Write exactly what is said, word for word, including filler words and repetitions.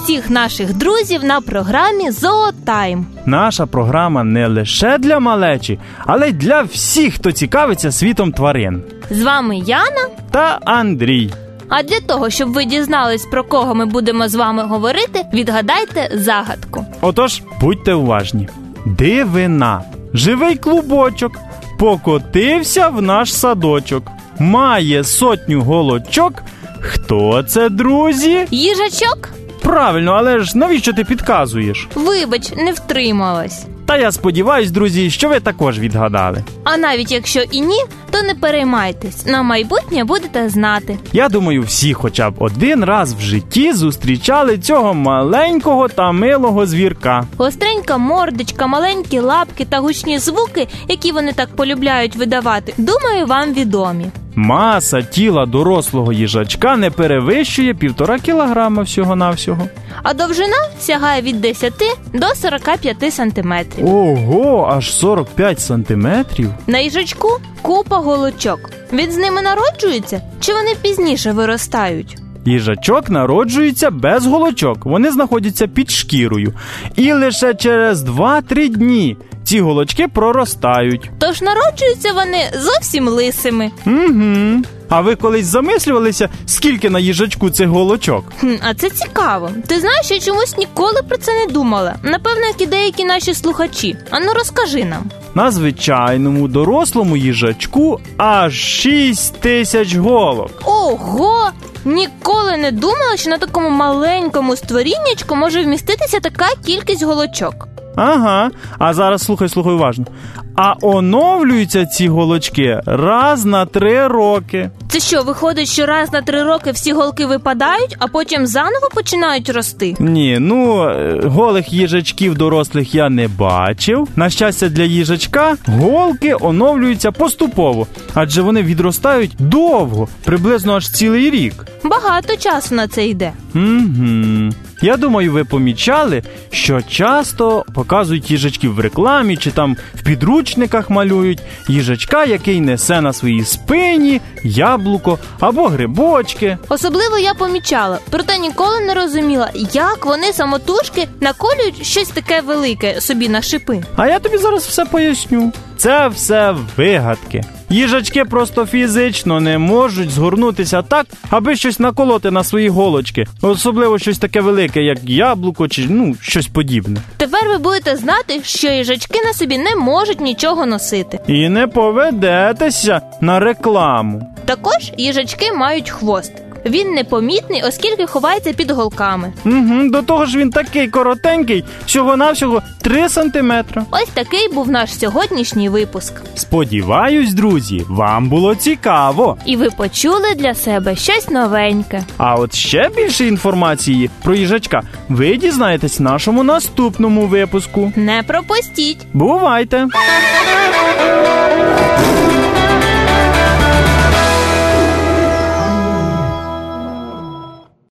усіх наших друзів на програмі «Зоотайм». Наша програма не лише для малечі, але й для всіх, хто цікавиться світом тварин. З вами Яна та Андрій. А для того, щоб ви дізнались, про кого ми будемо з вами говорити, відгадайте загадку. Отож, будьте уважні. Дивина. Живий клубочок покотився в наш садочок. Має сотню голочок. Хто це, друзі? Їжачок? Правильно, але ж навіщо ти підказуєш? Вибач, не втрималась. Та я сподіваюсь, друзі, що ви також відгадали. А навіть якщо і ні, то не переймайтесь. На майбутнє будете знати. Я думаю, всі хоча б один раз в житті зустрічали цього маленького та милого звірка. Гостренька мордочка, маленькі лапки та гучні звуки, які вони так полюбляють видавати, думаю, вам відомі. Маса тіла дорослого їжачка не перевищує півтора кілограма всього-навсього. А довжина сягає від десяти до сорока п'яти сантиметрів. Ого, аж сорок п'ять сантиметрів? На їжачку купа голочок. Він з ними народжується, чи вони пізніше виростають? Їжачок народжується без голочок, вони знаходяться під шкірою. І лише через два-три дні ці голочки проростають. Тож народжуються вони зовсім лисими. Угу. А ви колись замислювалися, скільки на їжачку цих голочок? Хм, а це цікаво. Ти знаєш, я чомусь ніколи про це не думала. Напевно, як і деякі наші слухачі. Ану, розкажи нам. На звичайному дорослому їжачку аж шість тисяч голок. Ого! Ніколи не думала, що на такому маленькому створіннячку може вміститися така кількість голочок. Ага, а зараз слухай, слухай уважно. А оновлюються ці голочки раз на три роки. Це що, виходить, що раз на три роки всі голки випадають, а потім заново починають рости? Ні, ну, голих їжачків дорослих я не бачив. На щастя для їжачка, голки оновлюються поступово, адже вони відростають довго, приблизно аж цілий рік. Багато часу на це йде. Угу. Я думаю, ви помічали, що часто показують їжачків в рекламі чи там в підручниках малюють їжачка, який несе на своїй спині яблуко або грибочки. Особливо я помічала, проте ніколи не розуміла, як вони самотужки наколюють щось таке велике собі на шипи. А я тобі зараз все поясню. Це все вигадки. Їжачки просто фізично не можуть згорнутися так, аби щось наколоти на свої голочки. Особливо щось таке велике, як яблуко чи, ну, щось подібне. Тепер ви будете знати, що їжачки на собі не можуть нічого носити. І не поведетеся на рекламу. Також їжачки мають хвостик. Він непомітний, оскільки ховається під голками. Угу, до того ж він такий коротенький, всього-навсього три сантиметри. Ось такий був наш сьогоднішній випуск. Сподіваюсь, друзі, вам було цікаво. І ви почули для себе щось новеньке. А от ще більше інформації про їжачка ви дізнаєтесь в нашому наступному випуску. Не пропустіть! Бувайте!